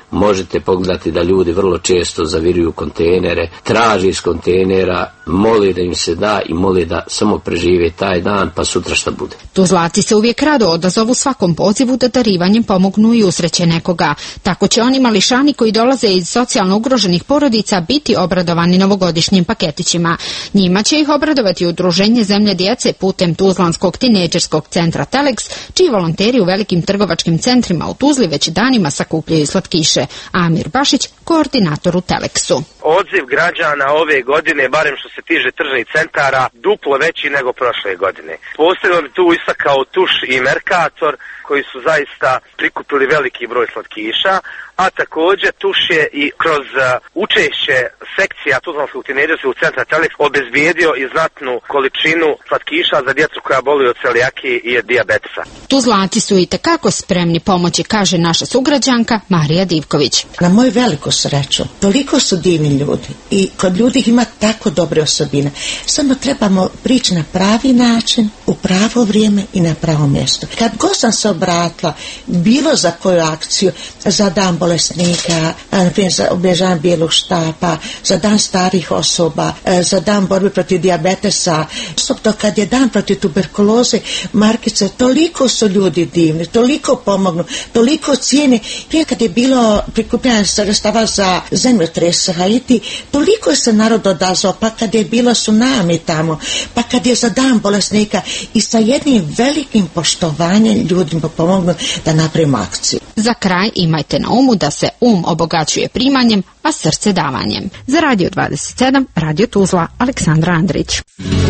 S17: možete pogledati da ljudi vrlo često zaviruju kontejnere, traži iz kontejnera, moli da im se da i moli da samo prežive taj dan pa sutra šta bude.
S14: Tuzlaci se uvijek rado odazovu svakom pozivu da darivanjem pomognu i usreće nekoga. Tako će oni mališani koji dolaze iz socijalno ugroženih porodica biti obradovani novogodišnjim paketićima. Njima će ih obradovati Udruženje Zemlje djece putem Tuzlanskog tinejdžerskog centra Telex, čiji volonteri u velikim trgovačkim centrima u Tuzli već danima sakupljaju slatkiše. Amir Bašić, koordinator u Telexu.
S2: Odziv građana ove godine, barem što se tiče tržnih centara, duplo veći nego prošle godine. Posebno bi tu istakao Tuš i Merkator, koji su zaista prikupili veliki broj slatkiša, a također Tuš je i kroz učešće sekcija Tuzlanskog tinejdžerskog centra Telex obezbijedio i znatnu količinu slatkiša za djecu koja boluju od celijakije i dijabetesa.
S14: Tuzlaci su i tekako spremni pomoći, kaže naša sugrađanka Marija Divković.
S16: Na moju veliku sreću, toliko su divni ljudi i kod ljudi ima tako dobre osobine. Samo trebamo prići na pravi način, u pravo vrijeme i na pravo mjesto. Kad god sam se obratila, bilo za koju akciju, za dan bolesnika, za obilježavanje bijelog štapa, za dan starih osoba, za dan borbe protiv dijabetesa, osobno kad je dan protiv tuberkuloze, Markice, toliko su ljudi divni, toliko pomognu, toliko cijene. Prije kad je bilo prikupljanje sredstava za zemljotres Haiti, toliko je se narod odazvao, pa kad je bilo tsunami tamo, pa kad je za dan bolesnika i sa jednim velikim poštovanjem ljudima pomognu da napravimo akciju.
S14: Za kraj imajte na umu da se um obogaćuje primanjem, a srce davanjem. Za Radio dvadeset sedam, Radio Tuzla, Aleksandra Andrić.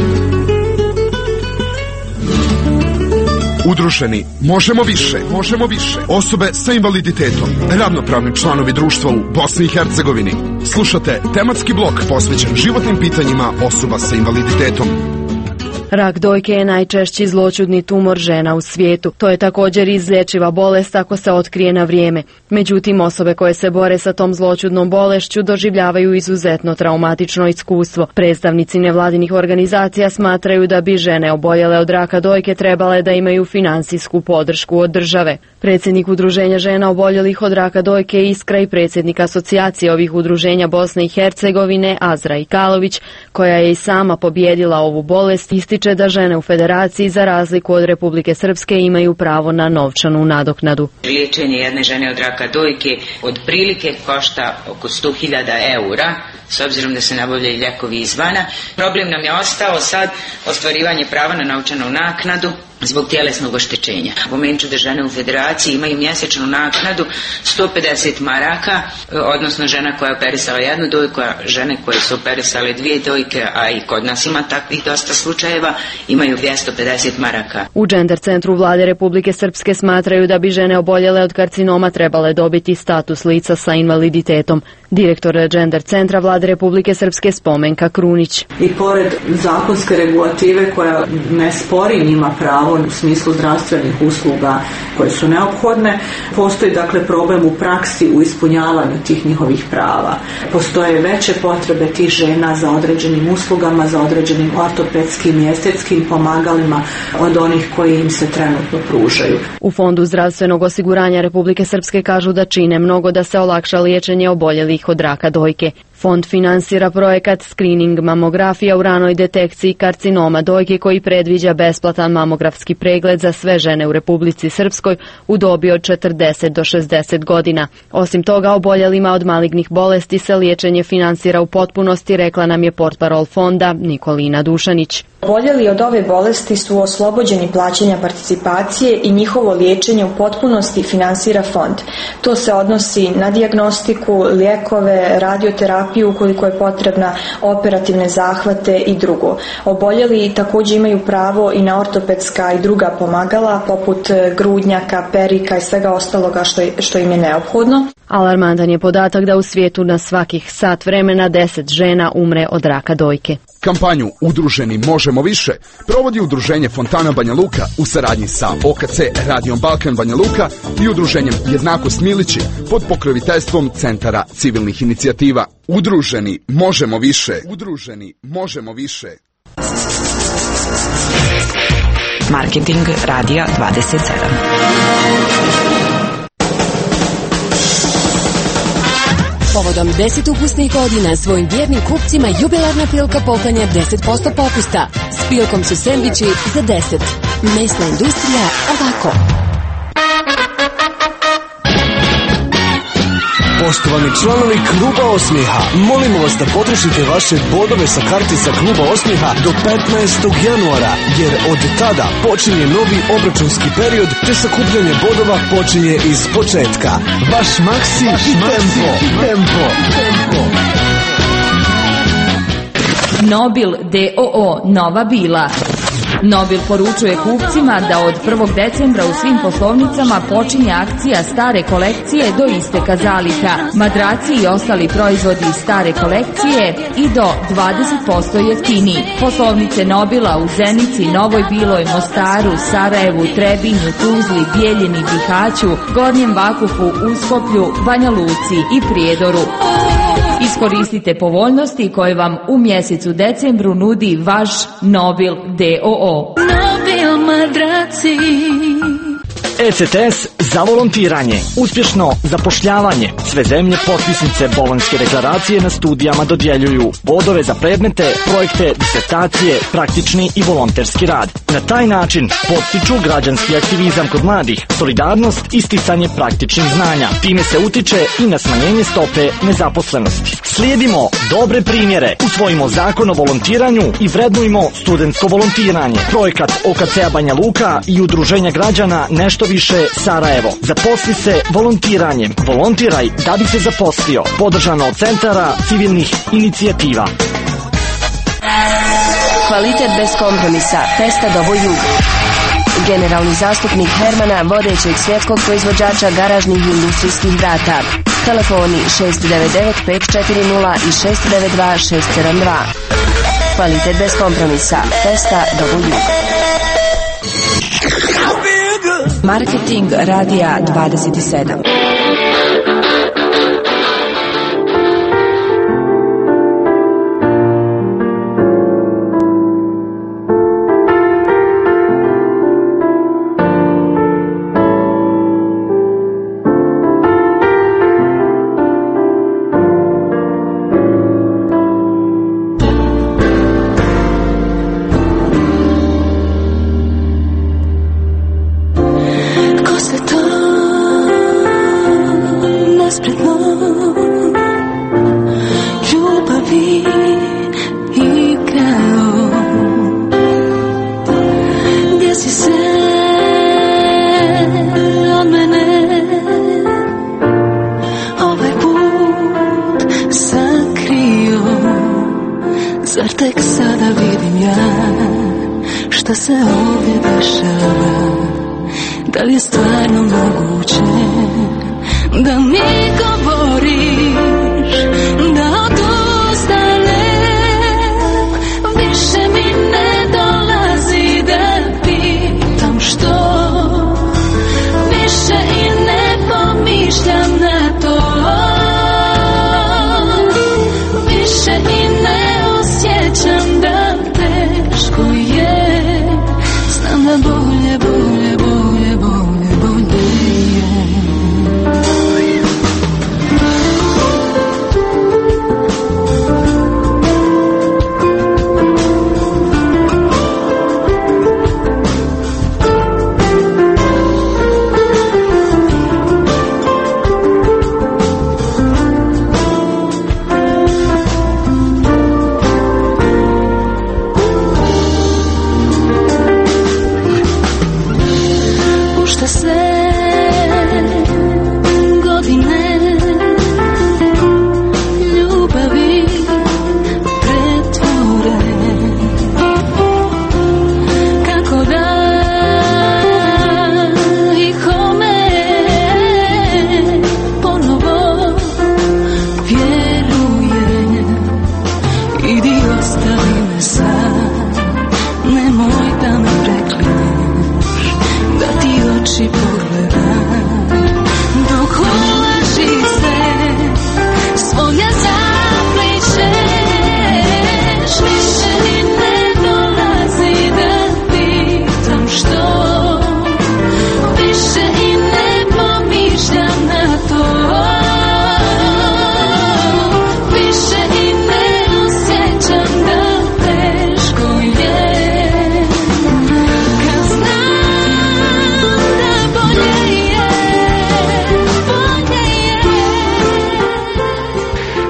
S3: Udruženi možemo više, možemo više. Osobe sa invaliditetom, ravnopravni članovi društva u Bosni i Hercegovini. Slušate tematski blok posvećen životnim pitanjima osoba sa invaliditetom.
S19: Rak dojke je najčešći zloćudni tumor žena u svijetu. To je također izlječiva bolest ako se otkrije na vrijeme. Međutim, osobe koje se bore sa tom zloćudnom bolešću doživljavaju izuzetno traumatično iskustvo. Predstavnici nevladinih organizacija smatraju da bi žene oboljele od raka dojke trebale da imaju financijsku podršku od države. Predsjednik Udruženja žena oboljelih od raka dojke Iskra i predsjednik asocijacije ovih udruženja Bosne i Hercegovine Azra Ikalović, koja je i sama pobjedila ovu bolest, ističe da žene u federaciji za razliku od Republike Srpske imaju pravo na novčanu nadoknadu.
S20: Liječenje jedne žene od raka dojke otprilike košta oko sto hiljada eura, s obzirom da se nabavljaju lijekovi izvana. Problem nam je ostao sad ostvarivanje prava na novčanu naknadu zbog tjelesnog oštećenja. Pomenut ću da žene u federaciji imaju mjesečnu naknadu sto pedeset maraka, odnosno žena koja je operisala jednu dojku, a žene koje su operisale dvije dojke, a i kod nas ima takvih dosta slučajeva, imaju dvjesto pedeset maraka.
S19: U Gender centru vlade Republike Srpske smatraju da bi žene oboljele od karcinoma trebale dobiti status lica sa invaliditetom. Direktor Gender centra vlade Republike Srpske Spomenka Krunić.
S21: I pored zakonske regulative koja ne spori njima pravo u smislu zdravstvenih usluga koje su neophodne, postoji dakle problem u praksi u ispunjavanju tih njihovih prava. Postoje veće potrebe tih žena za određenim uslugama, za određenim ortopedskim i estetskim pomagalima od onih koji im se trenutno pružaju.
S19: U Fondu zdravstvenog osiguranja Republike Srpske kažu da čine mnogo da se olakša liječenje oboljelih od raka dojke. Fond finansira projekat Screening mamografija u ranoj detekciji karcinoma dojke koji predviđa besplatan mamografski pregled za sve žene u Republici Srpskoj u dobi od četrdeset do šezdeset godina. Osim toga, oboljelima od malignih bolesti se liječenje finansira u potpunosti, rekla nam je portparol fonda Nikolina Dušanić.
S22: Oboljeli od ove bolesti su oslobođeni plaćanja participacije i njihovo liječenje u potpunosti finansira fond. To se odnosi na dijagnostiku, lijekove, radioterapiju ukoliko je potrebna, operativne zahvate i drugo. Oboljeli također imaju pravo i na ortopedska i druga pomagala poput grudnjaka, perika i svega ostaloga što, što im je neophodno.
S19: Alarmantan je podatak da u svijetu na svakih sat vremena deset žena umre od raka dojke.
S3: Kampanju Udruženi možemo više provodi Udruženje Fontana Banja Luka u saradnji sa O K C Radijom Balkan Banja Luka i Udruženjem Jednakost Milići pod pokroviteljstvom Centara civilnih inicijativa. Udruženi možemo više. Udruženi možemo više.
S18: Marketing Radija dvadeset sedam.
S5: Povodom deset ukusnih godina svojim vjernim kupcima jubilarna Pilka poklanja deset posto popusta. S Pilkom su sendviči za deset. Mesna industrija ovako.
S6: Poštovani članovi Kluba Osmijeha, molimo vas da potrošite vaše bodove sa kartica Kluba Osmijeha do petnaestog januara, jer od tada počinje novi obračunski period, te sakupljanje bodova počinje iz početka. Vaš Maksi i Tempo. Tempo. Tempo.
S7: Nobil D O O Nova Bila. Nobil poručuje kupcima da od prvog decembra u svim poslovnicama počinje akcija stare kolekcije do isteka zaliha. Madraci i ostali proizvodi iz stare kolekcije i do dvadeset posto jeftiniji. Poslovnice Nobila u Zenici, Novoj Biloj, Mostaru, Sarajevu, Trebinju, Tuzli, Bijeljini, Bihaću, Gornjem Vakufu, Uskoplju, Banja Luci i Prijedoru. Iskoristite povoljnosti koje vam u mjesecu decembru nudi vaš Nobil D O O.
S10: Nobil madraci.
S11: E C T S za volontiranje, uspješno zapošljavanje. Sve zemlje potpisnice Bolonjske deklaracije na studijama dodjeljuju bodove za predmete, projekte, disertacije, praktični i volonterski rad. Na taj način potiču građanski aktivizam kod mladih, solidarnost i sticanje praktičnih znanja. Time se utiče i na smanjenje stope nezaposlenosti. Slijedimo dobre primjere, usvojimo zakon o volontiranju i vrednujmo studentsko volontiranje. Projekat O K C-a Banja Luka i udruženja građana Nešto više Sarajevo. Zaposli se volontiranjem. Volontiraj da bi se zaposlio. Podržano od Centara civilnih inicijativa.
S12: Kvalitet bez kompromisa. Festa Dobo Jug. Generalni zastupnik Hermana, vodećeg svjetskog proizvođača garažnih i industrijskih vrata. Telefoni šest devet devet pet četiri nula i šest devet dva šest sedam dva. Kvalitet bez kompromisa. Festa Dobo Jug.
S18: Marketing radija dvadeset sedam.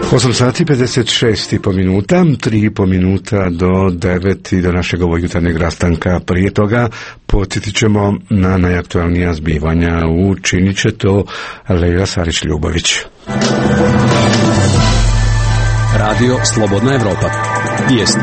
S1: osam sati pedeset šest i po minuta, tri i po minuta do devet i do našeg ovog jutarnjeg rastanka. Prije toga podsjetit ćemo na najaktualnija zbivanja. Učinit će to Lejla Sarić-Ljubović.
S8: Radio Slobodna Evropa. Vijesti.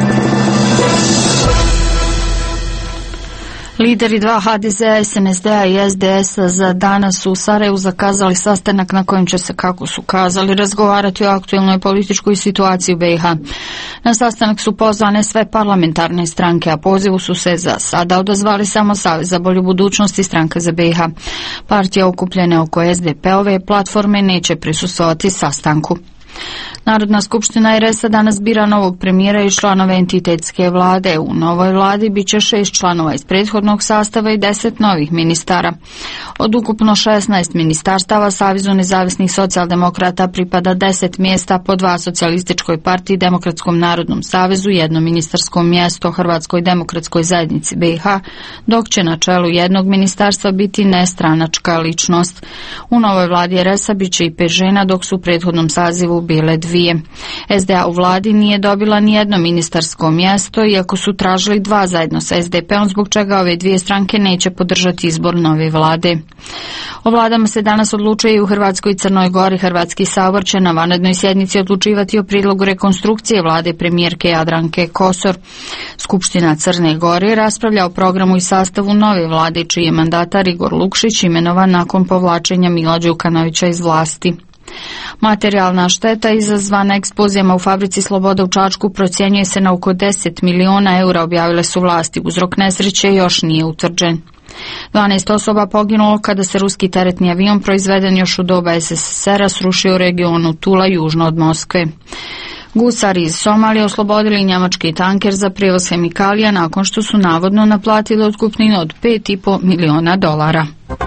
S9: Lideri dva ha de zea, es en es de-a i es de es-a za danas su u Sarajevu zakazali sastanak na kojem će se, kako su kazali, razgovarati o aktualnoj političkoj situaciji u be i ha. Na sastanak su pozvane sve parlamentarne stranke, a pozivu su se za sada odazvali samo Savez za bolju budućnost i Stranka za be i ha. Partija okupljene oko es de pe-ove platforme neće prisustvovati sastanku. Narodna skupština er es a danas bira novog premijera i članove entitetske vlade. U novoj vladi bit će šest članova iz prethodnog sastava i deset novih ministara. Od ukupno šesnaest ministarstava Savezu nezavisnih socijaldemokrata pripada deset mjesta, po dva Socijalističkoj partiji, Demokratskom narodnom savezu, jedno ministarsko mjesto Hrvatskoj demokratskoj zajednici be i ha, dok će na čelu jednog ministarstva biti nestranačka ličnost. U novoj vladi er es a bit će i pet žena, dok su u prethodnom sazivu bile dvije. es de a u vladi nije dobila ni jedno ministarsko mjesto, iako su tražili dva zajedno sa es de pe-om, zbog čega ove dvije stranke neće podržati izbor nove vlade. O vladama se danas odlučuje i u Hrvatskoj i Crnoj Gori. Hrvatski sabor će na vanrednoj sjednici odlučivati o prijedlogu rekonstrukcije vlade premijerke Jadranke Kosor. Skupština Crne Gore raspravlja o programu i sastavu nove vlade, čiji je mandatar Igor Lukšić imenovan nakon povlačenja Mila Đukanovića iz vlasti. Materijalna šteta izazvana eksplozijama u fabrici Sloboda u Čačku procjenjuje se na oko deset miliona eura, objavile su vlasti. Uzrok nesreće još nije utvrđen. dvanaest osoba poginulo kada se ruski teretni avion proizveden još u doba es es es er-a srušio u regionu Tula južno od Moskve. Gusari iz Somalije oslobodili njemački tanker za prijevoz hemikalija nakon što su navodno naplatili otkupninu od pet i po miliona dolara.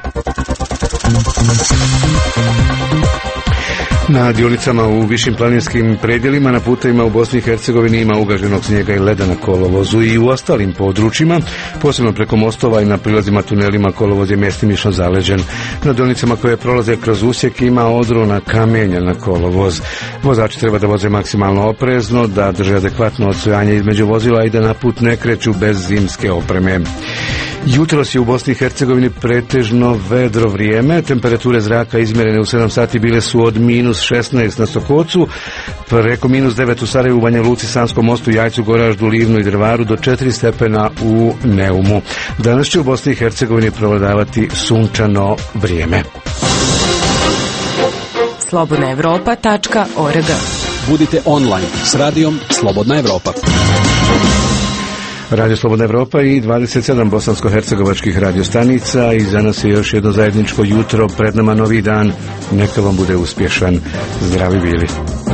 S1: Na dionicama u višim planinskim predjelima na putevima u Bosni i Hercegovini ima ugaženog snijega i leda na kolovozu i u ostalim područjima, posebno preko mostova i na prilazima tunelima kolovoz je mjestimično zaleđen. Na dionicama koje prolaze kroz usjek ima odrona kamenja na kolovoz. Vozači treba da voze maksimalno oprezno, da drže adekvatno odstojanje između vozila i da na put ne kreću bez zimske opreme. Jutros je u Bosni i Hercegovini pretežno vedro vrijeme, temperature zraka izmjerene u sedam sati bile su od minus šesnaest na Sokocu, preko minus devet u Sarajevu, Banja Luci, Sanskom mostu, Jajcu, Goraždu, Livnu i Drvaru, do četiri stepena u Neumu. Danas će u Bosni i Hercegovini prevladavati sunčano vrijeme.
S18: slobodna evropa tačka org.
S8: Budite online s radijom Slobodna Evropa.
S1: Radio Slobodna Evropa i dvadeset sedam bosansko-hercegovačkih radiostanica i za nas je još jedno zajedničko jutro, pred nama novi dan, neka vam bude uspješan. Zdravi bili.